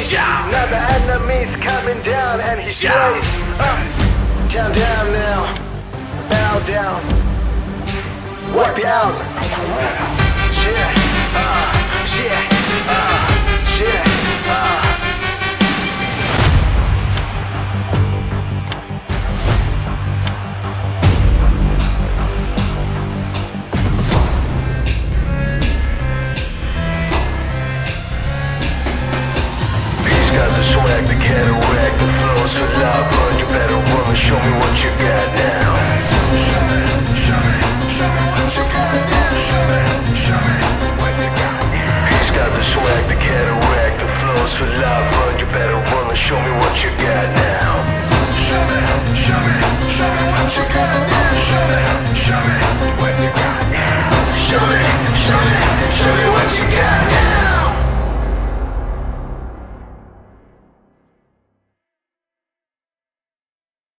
face. Now the enemy's coming down and he slays. Down, down now. Bow down. Wipe you out. Yeah, yeah, yeah, got the swag, the cataract, the flow so loud, run, you better run and show me what you got now. Show me what you got now. Show me what you got now. He's got the swag, the cataract, the flow so loud, run, you better run and show me what you got now.